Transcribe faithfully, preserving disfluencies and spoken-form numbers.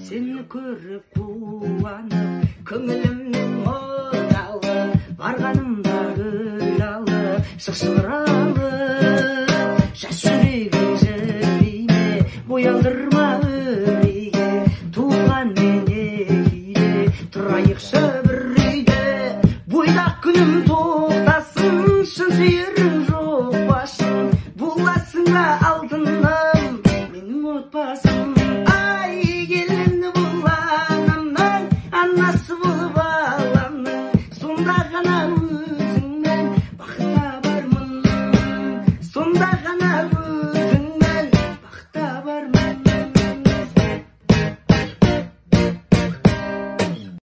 Seni көріп қуанып, көңілімнің оталы, барғанымда өлалы, шықшыралы. Жас жүрегім жібейме, бой алдырма өрейге, туған мен екейле, тұрайықшы бір үйде. Бойдақ күнім тоқтасын, шын сүйерім жоқ башым, боласың ба алтыным, менің отбасым. Ай, келінді бұл анамның, анасы болып аламның, сонда ғана